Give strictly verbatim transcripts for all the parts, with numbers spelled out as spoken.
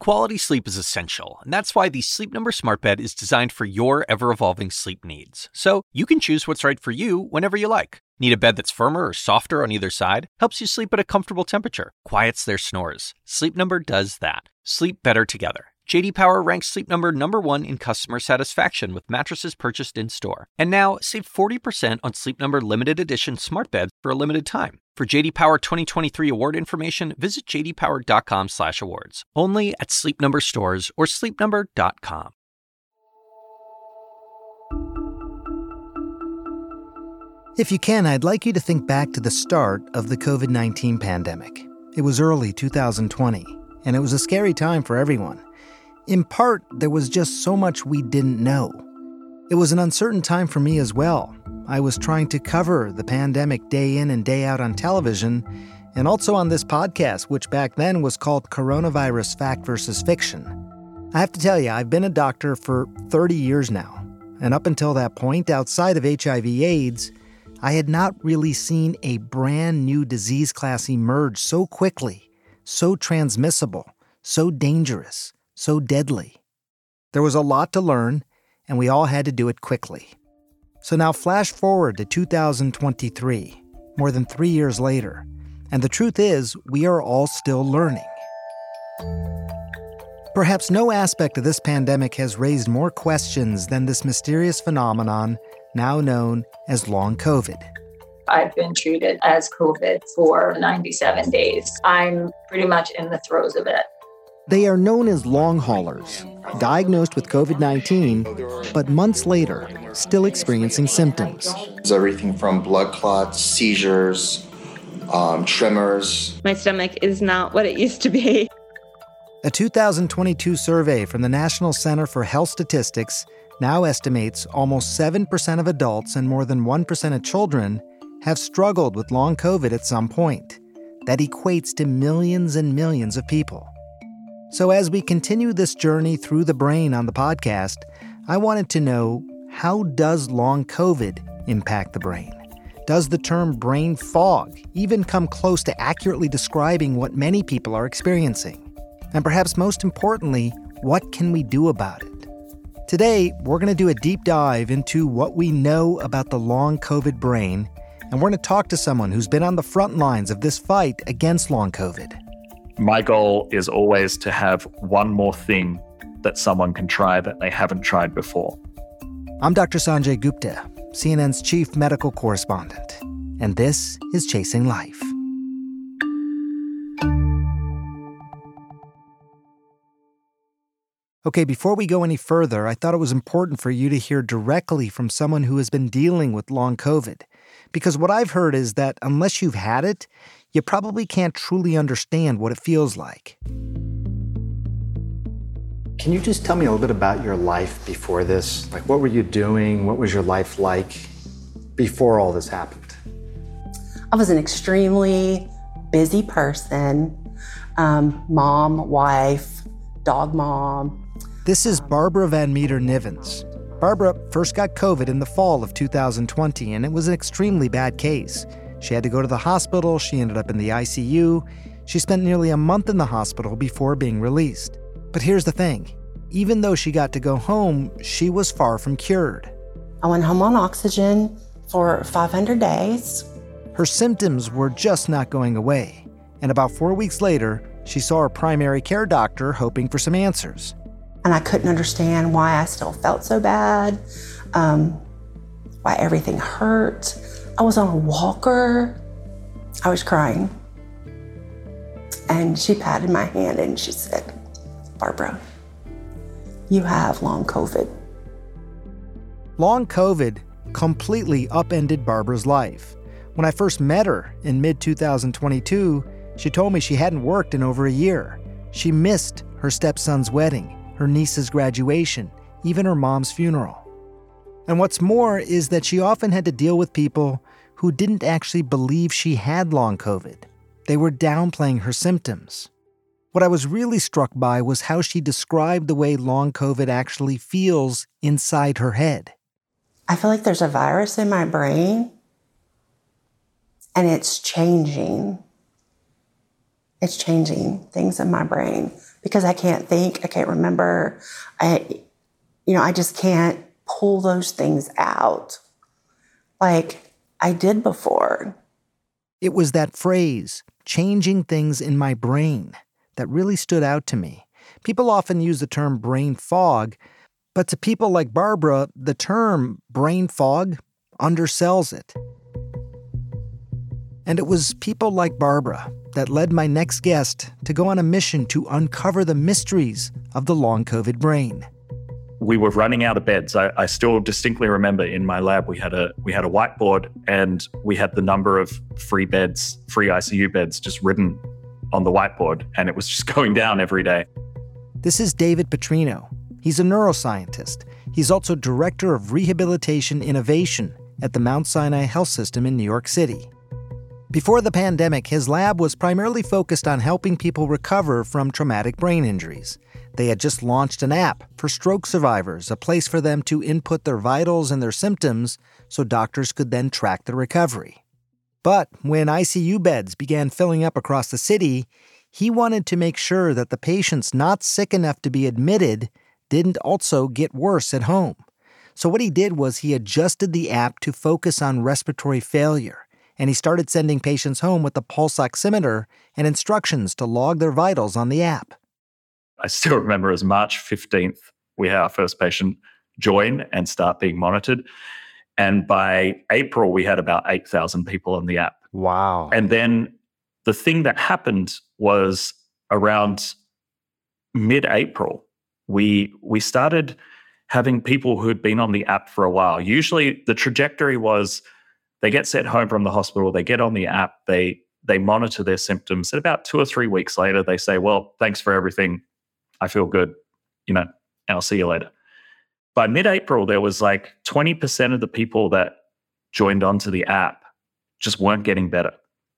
Quality sleep is essential, and that's why the Sleep Number Smart Bed is designed for your ever-evolving sleep needs. So you can choose what's right for you whenever you like. Need a bed that's firmer or softer on either side? Helps you sleep at a comfortable temperature. Quiets their snores. Sleep Number does that. Sleep better together. J D Power ranks Sleep Number number one in customer satisfaction with mattresses purchased in-store. And now, save forty percent on Sleep Number limited edition smart beds for a limited time. For J D Power twenty twenty-three award information, visit j d power dot com slash awards. Only at Sleep Number stores or sleep number dot com. If you can, I'd like you to think back to the start of the covid nineteen pandemic. It was early two thousand twenty, and it was a scary time for everyone. In part, there was just so much we didn't know. It was an uncertain time for me as well. I was trying to cover the pandemic day in and day out on television, and also on this podcast, which back then was called Coronavirus Fact versus Fiction. I have to tell you, I've been a doctor for thirty years now, and up until that point, outside of H I V AIDS, I had not really seen a brand new disease class emerge so quickly, so transmissible, so dangerous, so deadly. There was a lot to learn, and we all had to do it quickly. So now flash forward to two thousand twenty-three, more than three years later, and the truth is, we are all still learning. Perhaps no aspect of this pandemic has raised more questions than this mysterious phenomenon now known as long COVID. I've been treated as COVID for ninety-seven days. I'm pretty much in the throes of it. They are known as long haulers, diagnosed with covid nineteen, but months later, still experiencing symptoms. It's everything from blood clots, seizures, um, tremors. My stomach is not what it used to be. A two thousand twenty-two survey from the National Center for Health Statistics now estimates almost seven percent of adults and more than one percent of children have struggled with long COVID at some point. That equates to millions and millions of people. So as we continue this journey through the brain on the podcast, I wanted to know, how does long COVID impact the brain? Does the term brain fog even come close to accurately describing what many people are experiencing? And perhaps most importantly, what can we do about it? Today, we're going to do a deep dive into what we know about the long COVID brain, and we're going to talk to someone who's been on the front lines of this fight against long COVID. My goal is always to have one more thing that someone can try that they haven't tried before. I'm Doctor Sanjay Gupta, C N N's chief medical correspondent, and this is Chasing Life. Okay, before we go any further, I thought it was important for you to hear directly from someone who has been dealing with long COVID. Because what I've heard is that unless you've had it, you probably can't truly understand what it feels like. Can you just tell me a little bit about your life before this? Like, what were you doing? What was your life like before all this happened? I was an extremely busy person. Um, mom, wife, dog mom. This is Barbara Van Meter Nivens. Barbara first got COVID in the fall of two thousand twenty, and it was an extremely bad case. She had to go to the hospital. She ended up in the I C U. She spent nearly a month in the hospital before being released. But here's the thing. Even though she got to go home, she was far from cured. I went home on oxygen for five hundred days. Her symptoms were just not going away. And about four weeks later, she saw her primary care doctor hoping for some answers. And I couldn't understand why I still felt so bad, um, why everything hurt. I was on a walker. I was crying. And she patted my hand and she said, "Barbara, you have long COVID." Long COVID completely upended Barbara's life. When I first met her in mid twenty twenty-two, she told me she hadn't worked in over a year. She missed her stepson's wedding, her niece's graduation, even her mom's funeral. And what's more is that she often had to deal with people who didn't actually believe she had long COVID. They were downplaying her symptoms. What I was really struck by was how she described the way long COVID actually feels inside her head. I feel like there's a virus in my brain, and it's changing. It's changing things in my brain because I can't think, I can't remember. I, you know, I just can't pull those things out like I did before. It was that phrase, changing things in my brain, that really stood out to me. People often use the term brain fog, but to people like Barbara, the term brain fog undersells it. And it was people like Barbara that led my next guest to go on a mission to uncover the mysteries of the long COVID brain. We were running out of beds. I, I still distinctly remember in my lab we had a we had a whiteboard and we had the number of free beds, free I C U beds just written on the whiteboard, and it was just going down every day. This is David Petrino. He's a neuroscientist. He's also director of rehabilitation innovation at the Mount Sinai Health System in New York City. Before the pandemic, his lab was primarily focused on helping people recover from traumatic brain injuries. They had just launched an app for stroke survivors, a place for them to input their vitals and their symptoms so doctors could then track their recovery. But when I C U beds began filling up across the city, he wanted to make sure that the patients not sick enough to be admitted didn't also get worse at home. So what he did was he adjusted the app to focus on respiratory failure, and he started sending patients home with a pulse oximeter and instructions to log their vitals on the app. I still remember as March fifteenth, we had our first patient join and start being monitored. And by April, we had about eight thousand people on the app. Wow. And then the thing that happened was around mid-April, we we started having people who'd been on the app for a while. Usually the trajectory was they get sent home from the hospital, they get on the app, they they monitor their symptoms. And about two or three weeks later, they say, well, thanks for everything. I feel good, you know, and I'll see you later. By mid-April, there was like twenty percent of the people that joined onto the app just weren't getting better.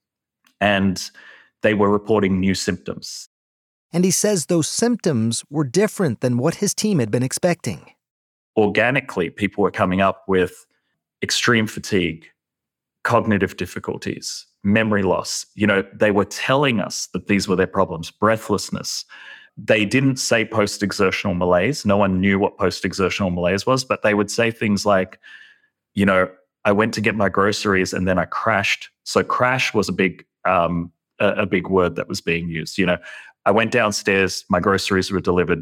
And they were reporting new symptoms. And he says those symptoms were different than what his team had been expecting. Organically, people were coming up with extreme fatigue, cognitive difficulties, memory loss. You know, they were telling us that these were their problems, breathlessness. They didn't say post-exertional malaise. No one knew what post-exertional malaise was, but they would say things like, you know, I went to get my groceries and then I crashed. So crash was a big, um, a, a big word that was being used. You know, I went downstairs, my groceries were delivered,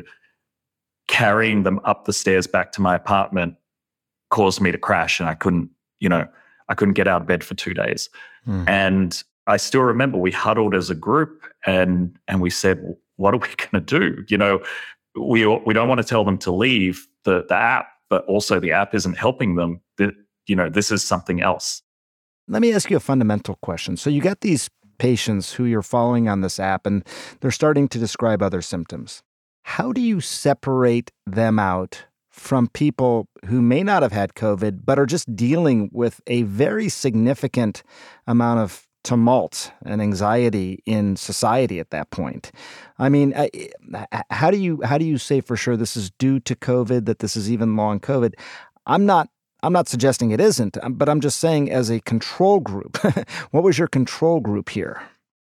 carrying them up the stairs back to my apartment caused me to crash, and I couldn't, you know, I couldn't get out of bed for two days. Mm. And I still remember we huddled as a group and and we said, what are we going to do? You know, we we don't want to tell them to leave the, the app, but also the app isn't helping them. The, you know, this is something else. Let me ask you a fundamental question. So you got these patients who you're following on this app, and they're starting to describe other symptoms. How do you separate them out from people who may not have had COVID, but are just dealing with a very significant amount of tumult and anxiety in society at that point? I mean, I, how do you how do you say for sure this is due to COVID, that this is even long COVID? I'm not I'm not suggesting it isn't, but I'm just saying as a control group, what was your control group here?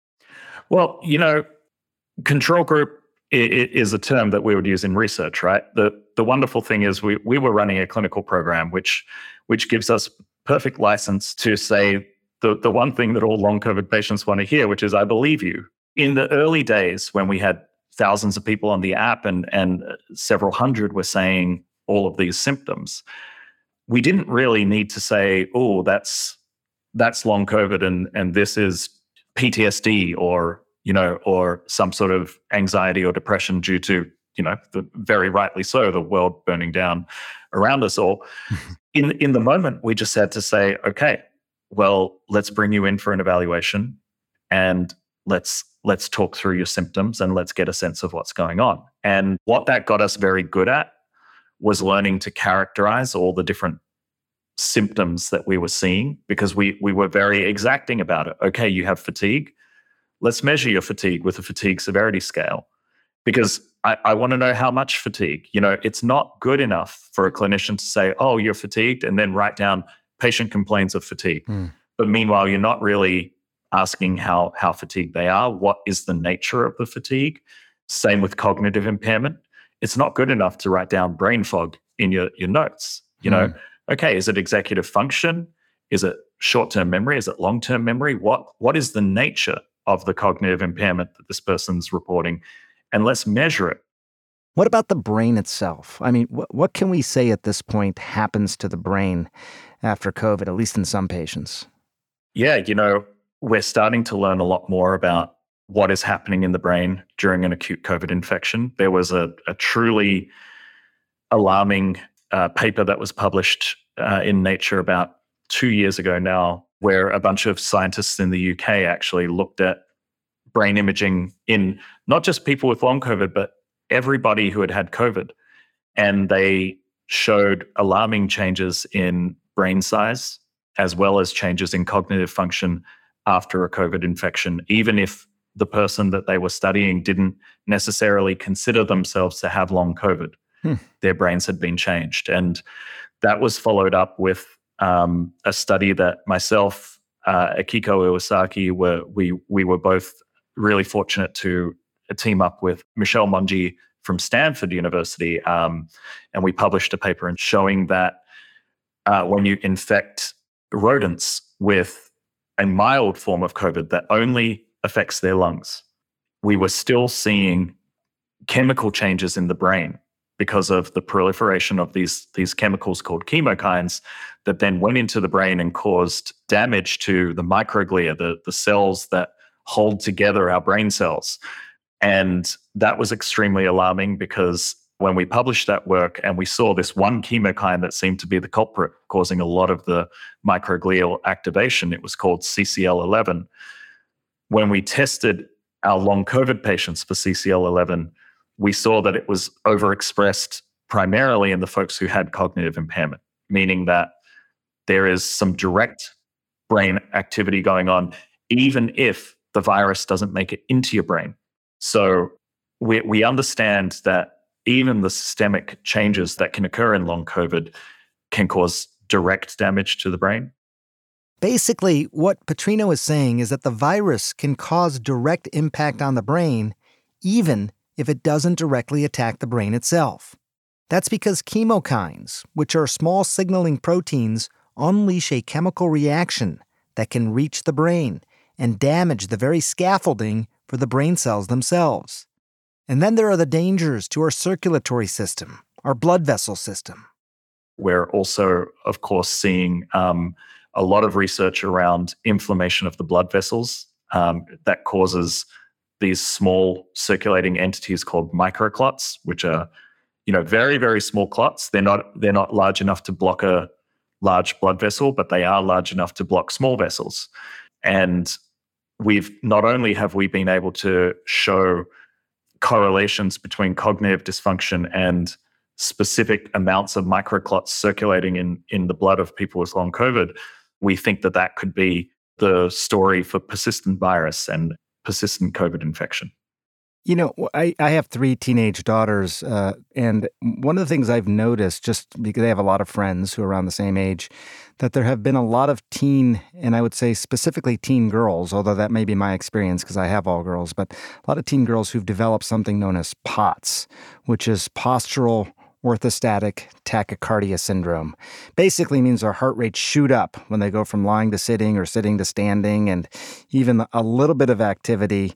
Well, you know, control group is a term that we would use in research, right? The the wonderful thing is we we were running a clinical program which which gives us perfect license to say the, the one thing that all long COVID patients want to hear, which is, I believe you. In the early days when we had thousands of people on the app and, and several hundred were saying all of these symptoms, we didn't really need to say, oh, that's that's long COVID and and this is P T S D or you know, or some sort of anxiety or depression due to, you know, the very rightly so, the world burning down around us all. in in the moment, we just had to say, okay, well, let's bring you in for an evaluation and let's let's talk through your symptoms and let's get a sense of what's going on. And what that got us very good at was learning to characterize all the different symptoms that we were seeing, because we we were very exacting about it. Okay, you have fatigue. Let's measure your fatigue with a fatigue severity scale, because I, I want to know how much fatigue. You know, it's not good enough for a clinician to say, oh, you're fatigued, and then write down patient complains of fatigue. Mm. But meanwhile, you're not really asking how, how fatigued they are. What is the nature of the fatigue? Same with cognitive impairment. It's not good enough to write down brain fog in your, your notes. You know, Mm. okay, is it executive function? Is it short-term memory? Is it long-term memory? What What is the nature of the cognitive impairment that this person's reporting? And let's measure it. What about the brain itself? I mean, wh- what can we say at this point happens to the brain after COVID, at least in some patients? Yeah, you know, we're starting to learn a lot more about what is happening in the brain during an acute COVID infection. There was a, a truly alarming uh, paper that was published uh, in Nature about two years ago now, where a bunch of scientists in the U K actually looked at brain imaging in not just people with long COVID, but everybody who had had COVID. And they showed alarming changes in brain size, as well as changes in cognitive function after a COVID infection, even if the person that they were studying didn't necessarily consider themselves to have long COVID. Hmm. Their brains had been changed. And that was followed up with um, a study that myself, uh, Akiko Iwasaki, were, we, we were both really fortunate to team up with Michelle Mongi from Stanford University. Um, and we published a paper in showing that uh, when you infect rodents with a mild form of COVID that only affects their lungs, we were still seeing chemical changes in the brain because of the proliferation of these, these chemicals called chemokines that then went into the brain and caused damage to the microglia, the, the cells that hold together our brain cells. And that was extremely alarming because when we published that work and we saw this one chemokine that seemed to be the culprit causing a lot of the microglial activation, it was called C C L eleven. When we tested our long COVID patients for C C L eleven, we saw that it was overexpressed primarily in the folks who had cognitive impairment, meaning that there is some direct brain activity going on, even if the virus doesn't make it into your brain. So we we understand that even the systemic changes that can occur in long COVID can cause direct damage to the brain. Basically, what Petrino is saying is that the virus can cause direct impact on the brain, even if it doesn't directly attack the brain itself. That's because chemokines, which are small signaling proteins, unleash a chemical reaction that can reach the brain and damage the very scaffolding for the brain cells themselves. And then there are the dangers to our circulatory system, our blood vessel system. We're also, of course, seeing um, a lot of research around inflammation of the blood vessels um, that causes these small circulating entities called microclots, which are, you know, very, very small clots. They're not they're not large enough to block a large blood vessel, but they are large enough to block small vessels. And we've not only have we been able to show correlations between cognitive dysfunction and specific amounts of microclots circulating in, in the blood of people with long COVID, we think that that could be the story for persistent virus and persistent COVID infection. You know, I, I have three teenage daughters, uh, and one of the things I've noticed, just because they have a lot of friends who are around the same age, that there have been a lot of teen, and I would say specifically teen girls, although that may be my experience because I have all girls, but a lot of teen girls who've developed something known as POTS, which is postural orthostatic tachycardia syndrome. Basically means their heart rates shoot up when they go from lying to sitting or sitting to standing, and even a little bit of activity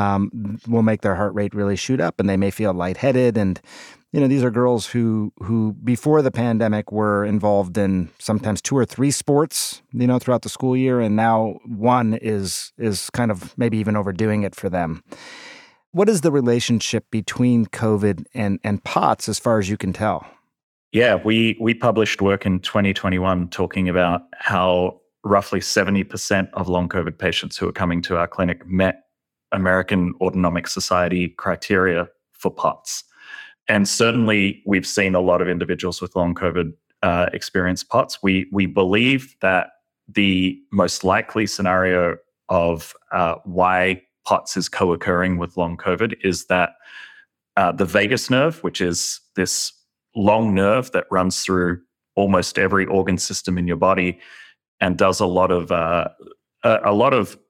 um, will make their heart rate really shoot up, and they may feel lightheaded. And you know, these are girls who who before the pandemic were involved in sometimes two or three sports, you know, throughout the school year, and now one is is kind of maybe even overdoing it for them. What is the relationship between COVID and, and POTS as far as you can tell? Yeah, we we published work in twenty twenty-one talking about how roughly seventy percent of long COVID patients who are coming to our clinic met American Autonomic Society criteria for POTS. And certainly we've seen a lot of individuals with long COVID uh, experience POTS. We, we believe that the most likely scenario of uh, why POTS is co-occurring with long COVID is that uh, the vagus nerve, which is this long nerve that runs through almost every organ system in your body and does a lot of uh, a, a lot of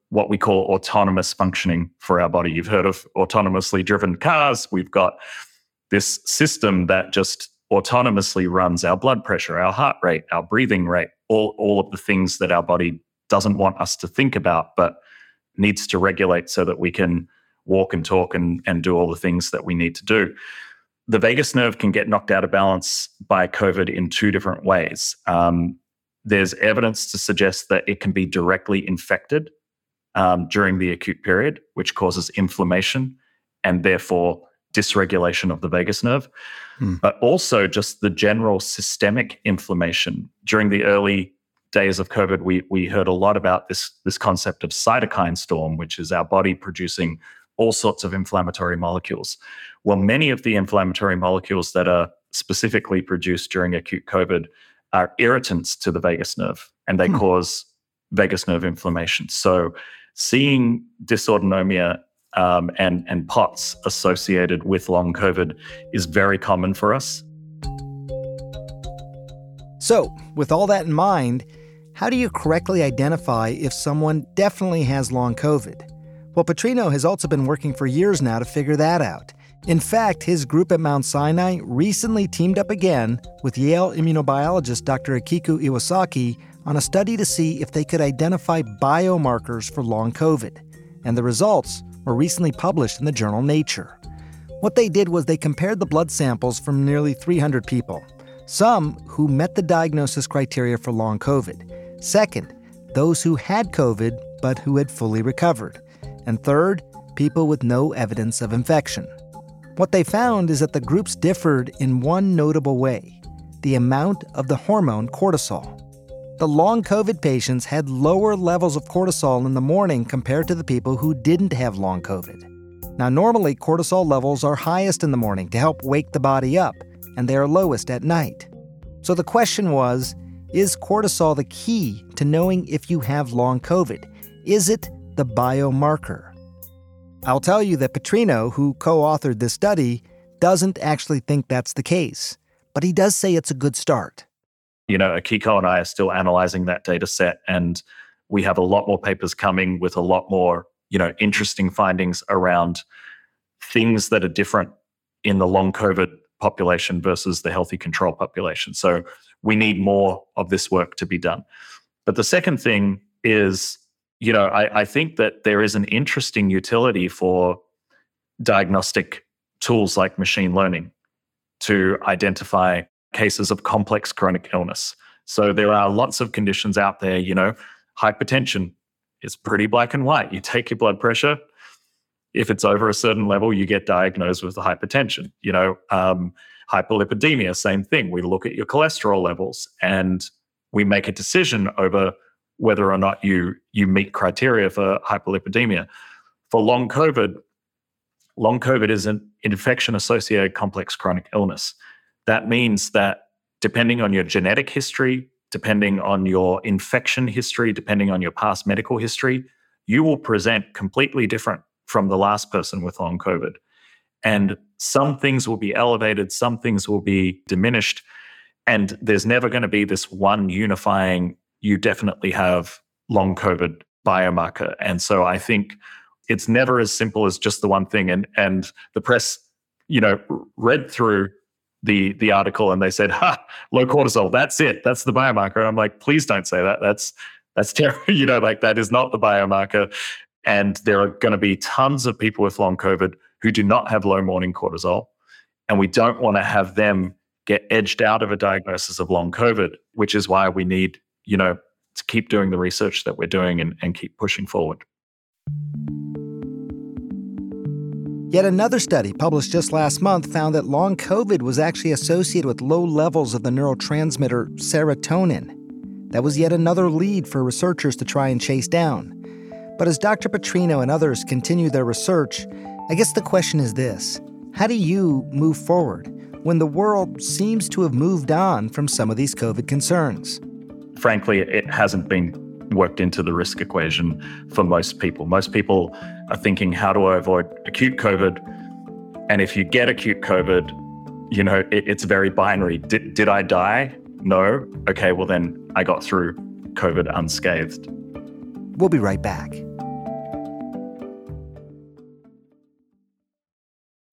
what we call autonomous functioning for our body. You've heard of autonomously driven cars. We've got this system that just autonomously runs our blood pressure, our heart rate, our breathing rate, all, all of the things that our body doesn't want us to think about, but needs to regulate so that we can walk and talk and, and do all the things that we need to do. The vagus nerve can get knocked out of balance by COVID in two different ways. Um, there's evidence to suggest that it can be directly infected um, during the acute period, which causes inflammation and therefore dysregulation of the vagus nerve, hmm. but also just the general systemic inflammation. During the early days of COVID, we we heard a lot about this, this concept of cytokine storm, which is our body producing all sorts of inflammatory molecules. Well, many of the inflammatory molecules that are specifically produced during acute COVID are irritants to the vagus nerve, and they hmm. cause vagus nerve inflammation. So seeing dysautonomia um, and, and P O T S associated with long COVID is very common for us. So, with all that in mind, how do you correctly identify if someone definitely has long COVID? Well, Petrino has also been working for years now to figure that out. In fact, his group at Mount Sinai recently teamed up again with Yale immunobiologist Doctor Akiko Iwasaki on a study to see if they could identify biomarkers for long COVID. And the results were recently published in the journal Nature. What they did was they compared the blood samples from nearly three hundred people. Some who met the diagnosis criteria for long COVID. Second, those who had COVID but who had fully recovered. And third, people with no evidence of infection. What they found is that the groups differed in one notable way: the amount of the hormone cortisol. The long COVID patients had lower levels of cortisol in the morning compared to the people who didn't have long COVID. Now, normally, cortisol levels are highest in the morning to help wake the body up, and they are lowest at night. So the question was, is cortisol the key to knowing if you have long COVID? Is it the biomarker? I'll tell you that Petrino, who co-authored this study, doesn't actually think that's the case, but he does say it's a good start. You know, Akiko and I are still analyzing that data set, and we have a lot more papers coming with a lot more, you know, interesting findings around things that are different in the long COVID population versus the healthy control population. So we need more of this work to be done. But the second thing is, you know, I, I think that there is an interesting utility for diagnostic tools like machine learning to identify cases of complex chronic illness. So there are lots of conditions out there, you know, hypertension is pretty black and white. You take your blood pressure. If it's over a certain level, you get diagnosed with the hypertension. You know, um, hyperlipidemia, same thing. We look at your cholesterol levels and we make a decision over whether or not you you meet criteria for hyperlipidemia. For long COVID, long COVID is an infection-associated complex chronic illness. That means that depending on your genetic history, depending on your infection history, depending on your past medical history, you will present completely different from the last person with long COVID. And some things will be elevated, some things will be diminished, and there's never going to be this one unifying, you definitely have long COVID biomarker. And so I think it's never as simple as just the one thing. And and the press, you know, read through the the article and they said, ha, low cortisol, that's it, that's the biomarker. And I'm like, please don't say that. That's that's terrible. You know, like that is not the biomarker. And there are going to be tons of people with long COVID who do not have low morning cortisol. And we don't want to have them get edged out of a diagnosis of long COVID, which is why we need, you know, to keep doing the research that we're doing and, and keep pushing forward. Yet another study published just last month found that long COVID was actually associated with low levels of the neurotransmitter serotonin. That was yet another lead for researchers to try and chase down. But as Doctor Petrino and others continue their research, I guess the question is this: how do you move forward when the world seems to have moved on from some of these COVID concerns? Frankly, it hasn't been worked into the risk equation for most people. Most people are thinking, how do I avoid acute COVID? And if you get acute COVID, you know, it, it's very binary. Did, did I die? No. Okay, well then I got through COVID unscathed. We'll be right back.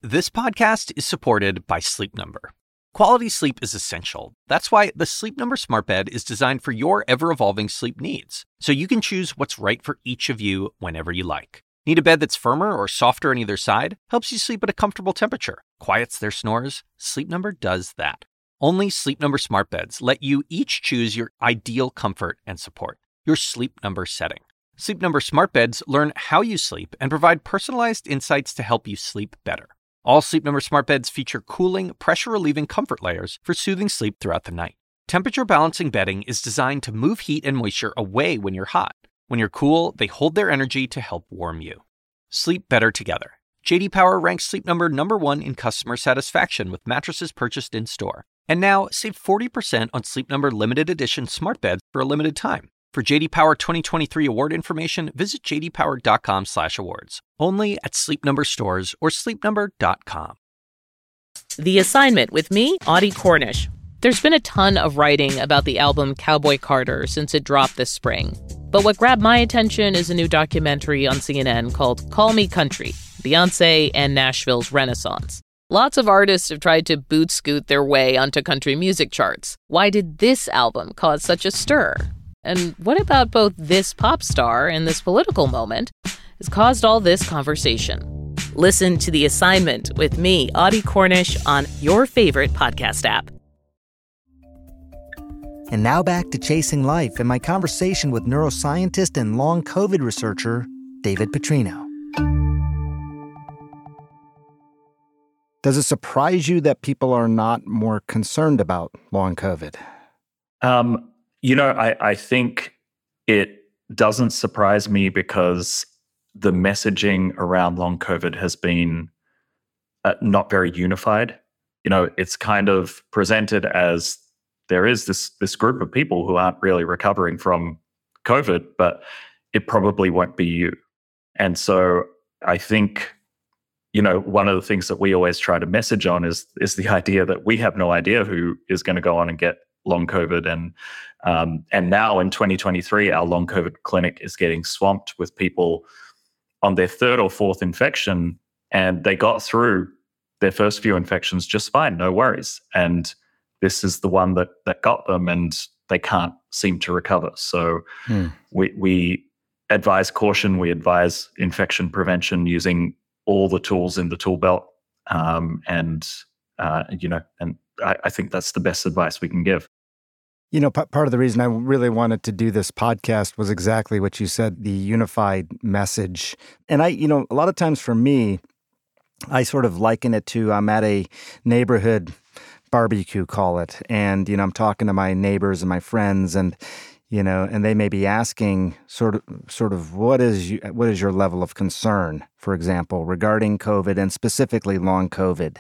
This podcast is supported by Sleep Number. Quality sleep is essential. That's why the Sleep Number Smart Bed is designed for your ever-evolving sleep needs, so you can choose what's right for each of you whenever you like. Need a bed that's firmer or softer on either side? Helps you sleep at a comfortable temperature. Quiets their snores? Sleep Number does that. Only Sleep Number Smart Beds let you each choose your ideal comfort and support, your Sleep Number setting. Sleep Number Smart Beds learn how you sleep and provide personalized insights to help you sleep better. All Sleep Number Smart Beds feature cooling, pressure-relieving comfort layers for soothing sleep throughout the night. Temperature-balancing bedding is designed to move heat and moisture away when you're hot. When you're cool, they hold their energy to help warm you. Sleep better together. J D Power ranks Sleep Number number one in customer satisfaction with mattresses purchased in-store. And now, save forty percent on Sleep Number limited edition smart beds for a limited time. For J D Power twenty twenty-three award information, visit j d power dot com slash awards. Only at Sleep Number stores or sleep number dot com. The Assignment with me, Audie Cornish. There's been a ton of writing about the album Cowboy Carter since it dropped this spring. But what grabbed my attention is a new documentary on C N N called Call Me Country, Beyoncé and Nashville's Renaissance. Lots of artists have tried to boot-scoot their way onto country music charts. Why did this album cause such a stir? And what about both this pop star and this political moment has caused all this conversation? Listen to The Assignment with me, Audie Cornish, on your favorite podcast app. And now back to Chasing Life and my conversation with neuroscientist and long COVID researcher, David Petrino. Does it surprise you that people are not more concerned about long COVID? Um, you know, I, I think it doesn't surprise me because the messaging around long COVID has been uh, not very unified. You know, it's kind of presented as there is this this group of people who aren't really recovering from COVID, but it probably won't be you. And so I think, you know, one of the things that we always try to message on is is the idea that we have no idea who is going to go on and get long COVID. And um, and now in twenty twenty-three, our long COVID clinic is getting swamped with people on their third or fourth infection, and they got through their first few infections just fine, no worries. And this is the one that that got them, and they can't seem to recover. So hmm. we we advise caution. We advise infection prevention using all the tools in the tool belt, um, and uh, you know, and I, I think that's the best advice we can give. You know, p- part of the reason I really wanted to do this podcast was exactly what you said, the unified message. And I, you know, a lot of times for me, I sort of liken it to I'm at a neighborhood barbecue, call it, and you know, I'm talking to my neighbors and my friends, and you know, and they may be asking sort of, sort of, what is you, what is your level of concern, for example, regarding COVID and specifically long COVID?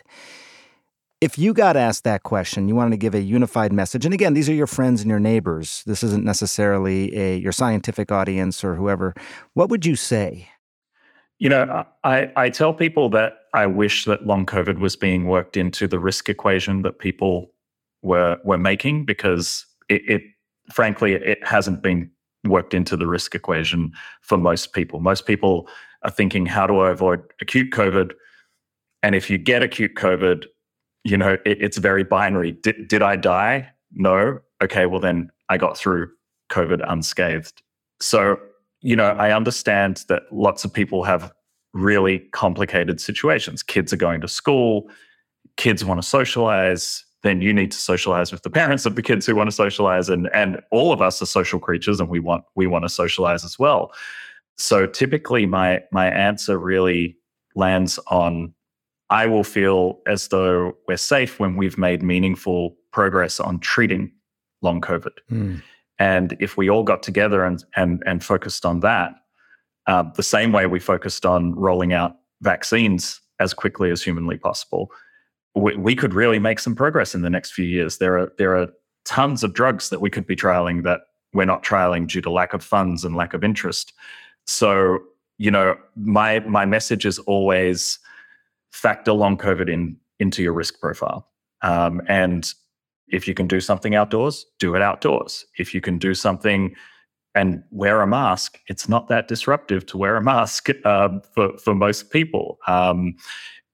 If you got asked that question, you wanted to give a unified message, and again, these are your friends and your neighbors. This isn't necessarily a your scientific audience or whoever. What would you say? You know, I, I tell people that I wish that long COVID was being worked into the risk equation that people were were making, because it, it frankly, it hasn't been worked into the risk equation for most people. Most people are thinking, how do I avoid acute COVID? And if you get acute COVID, you know, it, it's very binary. Did, did I die? No. Okay, well then I got through COVID unscathed. So, you know, I understand that lots of people have really complicated situations. Kids are going to school, kids want to socialize, then you need to socialize with the parents of the kids who want to socialize, and and all of us are social creatures, and we want we want to socialize as well. So typically my my answer really lands on, I will feel as though we're safe when we've made meaningful progress on treating long COVID. Mm. And if we all got together and and and focused on that, uh, the same way we focused on rolling out vaccines as quickly as humanly possible, we, we could really make some progress in the next few years. There are there are tons of drugs that we could be trialing that we're not trialing due to lack of funds and lack of interest. So, you know, my my message is always factor long COVID in into your risk profile. Um, and if you can do something outdoors, do it outdoors. If you can do something and wear a mask, it's not that disruptive to wear a mask uh, for, for most people. Um,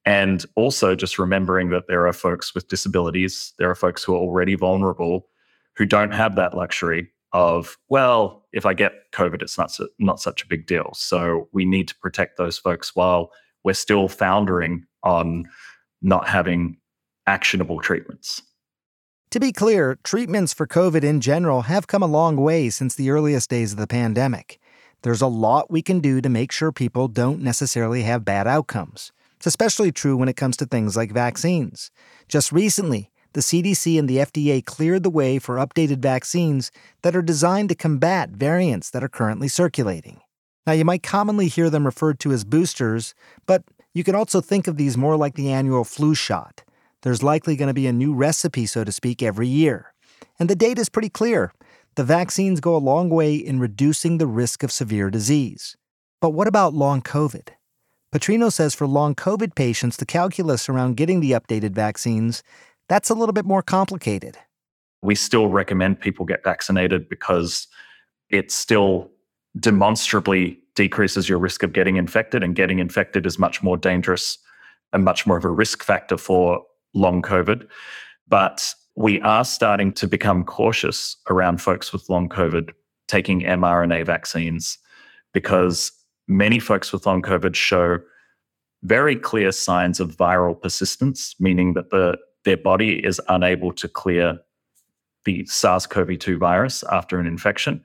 And also just remembering that there are folks with disabilities, there are folks who are already vulnerable who don't have that luxury of, well, if I get COVID, it's not, su- not such a big deal. So we need to protect those folks while we're still foundering on not having actionable treatments. To be clear, treatments for COVID in general have come a long way since the earliest days of the pandemic. There's a lot we can do to make sure people don't necessarily have bad outcomes. It's especially true when it comes to things like vaccines. Just recently, the C D C and the F D A cleared the way for updated vaccines that are designed to combat variants that are currently circulating. Now, you might commonly hear them referred to as boosters, but you can also think of these more like the annual flu shot. There's likely going to be a new recipe, so to speak, every year. And the data is pretty clear. The vaccines go a long way in reducing the risk of severe disease. But what about long COVID? Petrino says for long COVID patients, the calculus around getting the updated vaccines, that's a little bit more complicated. We still recommend people get vaccinated because it still demonstrably decreases your risk of getting infected, and getting infected is much more dangerous and much more of a risk factor for long COVID. But we are starting to become cautious around folks with long COVID taking mRNA vaccines, because many folks with long COVID show very clear signs of viral persistence, meaning that the, their body is unable to clear the SARS-C o V two virus after an infection.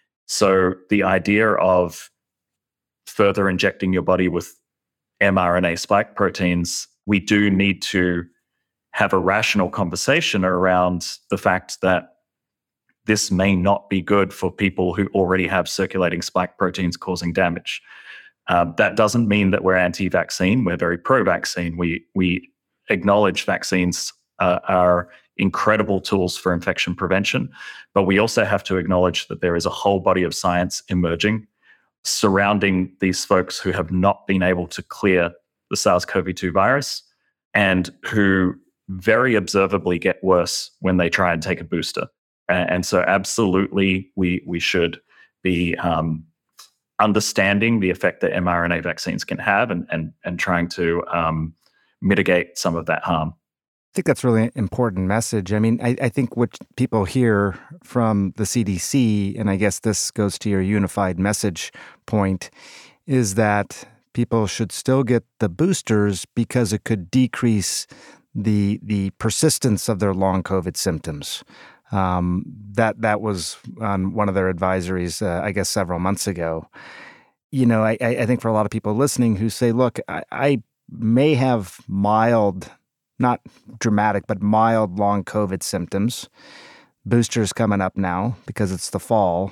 So the idea of further injecting your body with mRNA spike proteins, we do need to have a rational conversation around the fact that this may not be good for people who already have circulating spike proteins causing damage. Um, that doesn't mean that we're anti-vaccine. We're very pro-vaccine. We we acknowledge vaccines uh, are incredible tools for infection prevention, but we also have to acknowledge that there is a whole body of science emerging surrounding these folks who have not been able to clear the SARS-C o V two virus and who very observably get worse when they try and take a booster. And so absolutely, we we should be um, understanding the effect that mRNA vaccines can have and and, and trying to um, mitigate some of that harm. I think that's really an important message. I mean, I, I think what people hear from the C D C, and I guess this goes to your unified message point, is that people should still get the boosters because it could decrease the the persistence of their long COVID symptoms. Um, that that was on one of their advisories, uh, I guess, several months ago. You know, I, I think for a lot of people listening who say, look, I, I may have mild, not dramatic, but mild long COVID symptoms. Boosters coming up now because it's the fall.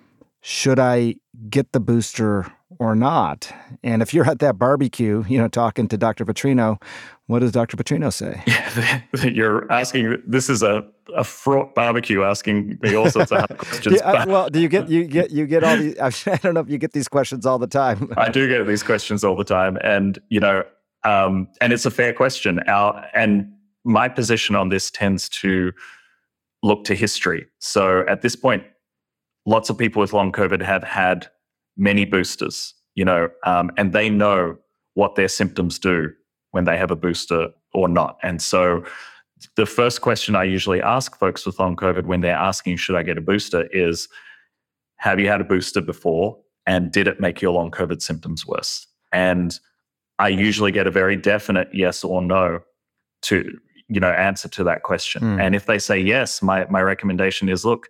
Should I get the booster or not? And if you're at that barbecue, you know, talking to Doctor Petrino, what does Doctor Petrino say? Yeah, you're asking, this is a, a fraught barbecue asking me all sorts of hard questions. Yeah, well, do you get, you get, you get all these, I don't know if you get these questions all the time. I do get these questions all the time. And, you know, um, and it's a fair question. Our, and my position on this tends to look to history. So at this point, lots of people with long COVID have had many boosters, you know, um, and they know what their symptoms do when they have a booster or not. And so the first question I usually ask folks with long COVID when they're asking, should I get a booster, is, have you had a booster before? And did it make your long COVID symptoms worse? And I usually get a very definite yes or no to, you know, answer to that question. Mm. And if they say yes, my my recommendation is, look,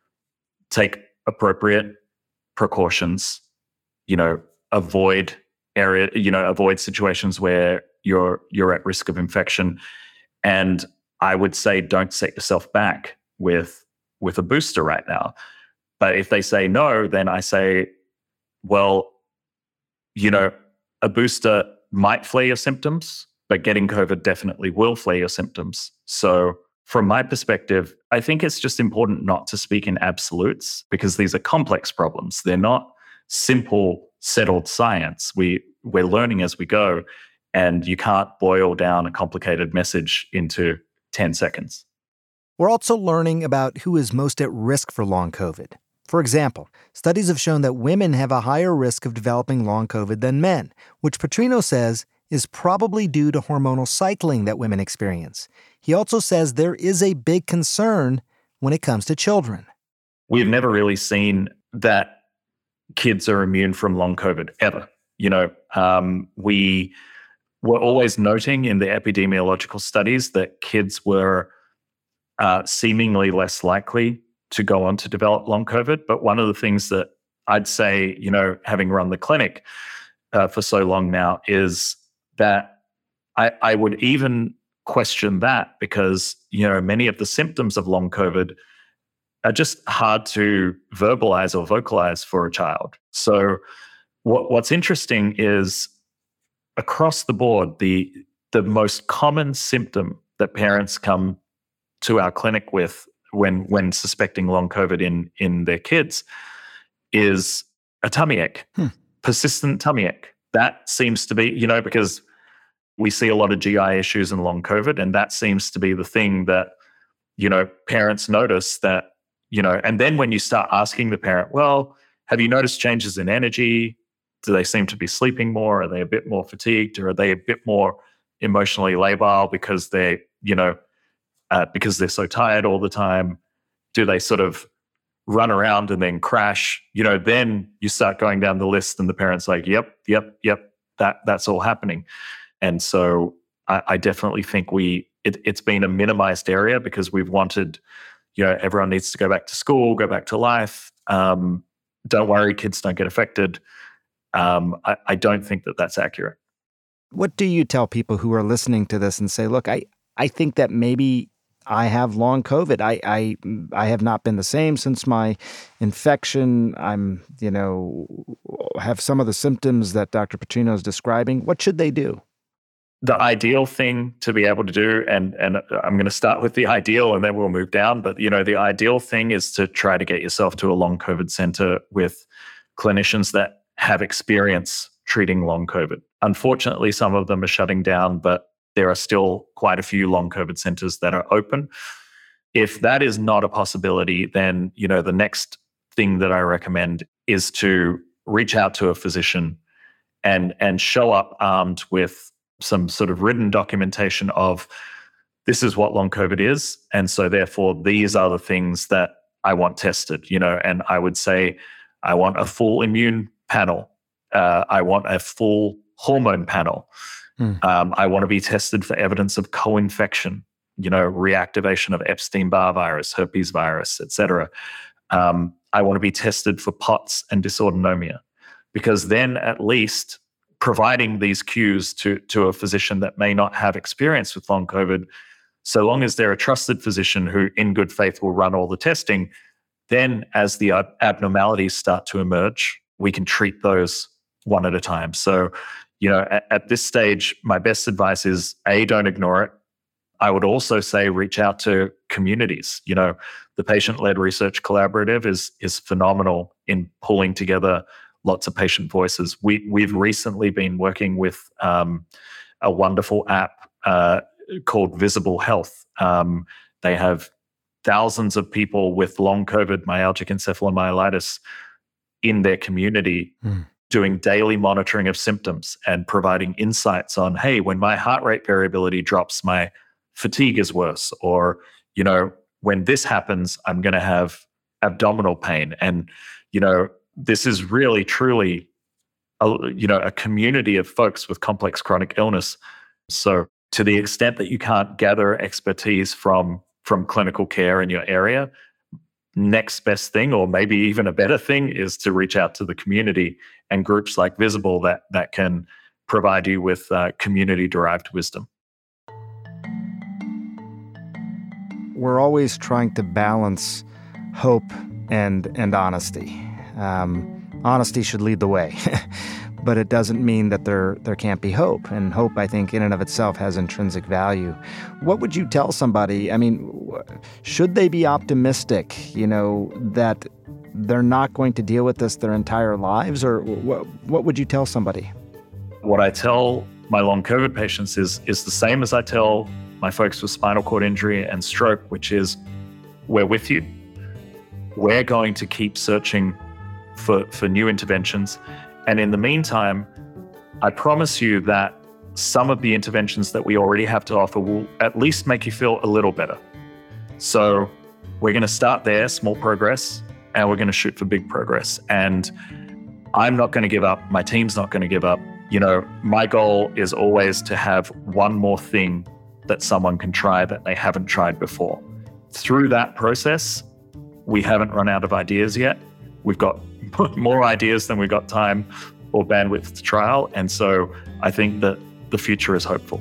take appropriate precautions, you know, avoid area, you know, avoid situations where you're you're at risk of infection. And I would say don't set yourself back with with a booster right now. But if they say no, then I say, well, you know, a booster might flare your symptoms, but getting COVID definitely will flare your symptoms. So from my perspective, I think it's just important not to speak in absolutes, because these are complex problems. They're not simple, settled science. We, we're learning as we go, and you can't boil down a complicated message into ten seconds. We're also learning about who is most at risk for long COVID. For example, studies have shown that women have a higher risk of developing long COVID than men, which Petrino says is probably due to hormonal cycling that women experience. He also says there is a big concern when it comes to children. We've never really seen that kids are immune from long COVID, ever. You know, um, we were always noting in the epidemiological studies that kids were uh, seemingly less likely to go on to develop long COVID. But one of the things that I'd say, you know, having run the clinic uh, for so long now, is that I, I would even question that because, you know, many of the symptoms of long COVID are just hard to verbalize or vocalize for a child. So what, what's interesting is across the board, the the most common symptom that parents come to our clinic with when when suspecting long COVID in in their kids is a tummy ache, hmm. persistent tummy ache. That seems to be, you know, because we see a lot of G I issues in long COVID, and that seems to be the thing that, you know, parents notice that, you know, and then when you start asking the parent, well, have you noticed changes in energy? Do they seem to be sleeping more? Are they a bit more fatigued? Or are they a bit more emotionally labile because they, you know, uh, because they're so tired all the time? Do they sort of run around and then crash? You know, then you start going down the list and the parent's like, yep, yep, yep, that that's all happening. And so I, I definitely think we, it, it's been a minimized area because we've wanted, you know, everyone needs to go back to school, go back to life. Um, don't worry, kids don't get affected. Um, I, I don't think that that's accurate. What do you tell people who are listening to this and say, look, I, I think that maybe I have long COVID. I, I I have not been the same since my infection. I'm, you know, have some of the symptoms that Doctor Petrino is describing. What should they do? The ideal thing to be able to do, and and I'm going to start with the ideal and then we'll move down, but, you know, the ideal thing is to try to get yourself to a long COVID center with clinicians that have experience treating long COVID. Unfortunately, some of them are shutting down, but there are still quite a few long COVID centers that are open. If that is not a possibility, then, you know, the next thing that I recommend is to reach out to a physician and and show up armed with some sort of written documentation of this is what long COVID is, and so therefore these are the things that I want tested, you know, and I would say I want a full immune panel. Uh, I want a full hormone panel. Mm. Um, I want to be tested for evidence of co-infection, you know, reactivation of Epstein-Barr virus, herpes virus, et cetera. Um, I want to be tested for P O T S and dysautonomia, because then at least providing these cues to, to a physician that may not have experience with long COVID, so long as they're a trusted physician who in good faith will run all the testing, then as the ab- abnormalities start to emerge, we can treat those one at a time. So, you know, at, at this stage, my best advice is A, don't ignore it. I would also say reach out to communities. You know, the Patient-Led Research Collaborative is is phenomenal in pulling together lots of patient voices. We, we've recently been working with um, a wonderful app uh, called Visible Health. Um, they have thousands of people with long COVID, myalgic encephalomyelitis in their community mm. doing daily monitoring of symptoms and providing insights on, hey, when my heart rate variability drops, my fatigue is worse, or, you know, when this happens, I'm going to have abdominal pain. And, you know, this is really, truly, a, you know, a community of folks with complex chronic illness. So to the extent that you can't gather expertise from, from clinical care in your area, next best thing, or maybe even a better thing, is to reach out to the community and groups like Visible that, that can provide you with uh, community-derived wisdom. We're always trying to balance hope and and honesty. Um, honesty should lead the way, but it doesn't mean that there there can't be hope. And hope, I think, in and of itself has intrinsic value. What would you tell somebody? I mean, should they be optimistic, you know, that they're not going to deal with this their entire lives? Or what, what would you tell somebody? What I tell my long COVID patients is is the same as I tell my folks with spinal cord injury and stroke, which is, we're with you. We're going to keep searching for, for new interventions. And in the meantime, I promise you that some of the interventions that we already have to offer will at least make you feel a little better. So we're going to start there, small progress, and we're going to shoot for big progress. And I'm not going to give up. My team's not going to give up. You know, my goal is always to have one more thing that someone can try that they haven't tried before. Through that process, we haven't run out of ideas yet. We've got more ideas than we've got time or bandwidth to trial. And so I think that the future is hopeful.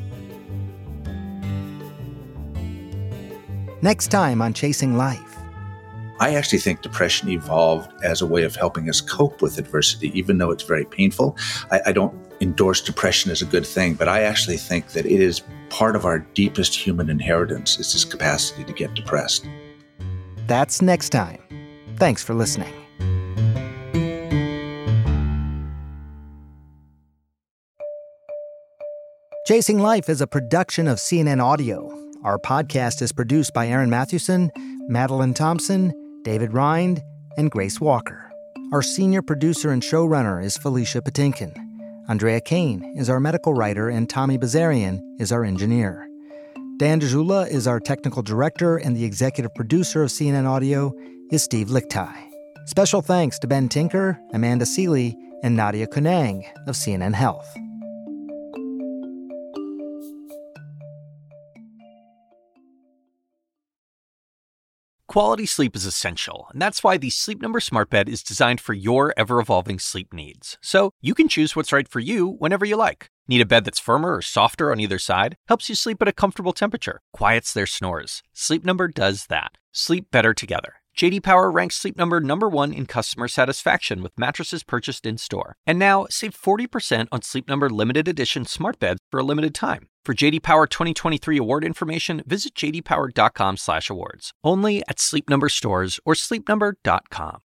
Next time on Chasing Life. I actually think depression evolved as a way of helping us cope with adversity, even though it's very painful. I, I don't endorse depression as a good thing, but I actually think that it is part of our deepest human inheritance, is this capacity to get depressed. That's next time. Thanks for listening. Chasing Life is a production of C N N Audio. Our podcast is produced by Aaron Mathewson, Madeline Thompson, David Rind, and Grace Walker. Our senior producer and showrunner is Felicia Patinkin. Andrea Kane is our medical writer, and Tommy Bazarian is our engineer. Dan DeJula is our technical director, and the executive producer of C N N Audio is Steve Lichtai. Special thanks to Ben Tinker, Amanda Seeley, and Nadia Kunang of C N N Health. Quality sleep is essential, and that's why the Sleep Number Smart Bed is designed for your ever-evolving sleep needs. So you can choose what's right for you whenever you like. Need a bed that's firmer or softer on either side? Helps you sleep at a comfortable temperature. Quiets their snores. Sleep Number does that. Sleep better together. J D Power ranks Sleep Number number one in customer satisfaction with mattresses purchased in-store. And now, save forty percent on Sleep Number limited edition smart beds for a limited time. For J D Power twenty twenty-three award information, visit j d power dot com slash awards. Only at Sleep Number stores or sleep number dot com.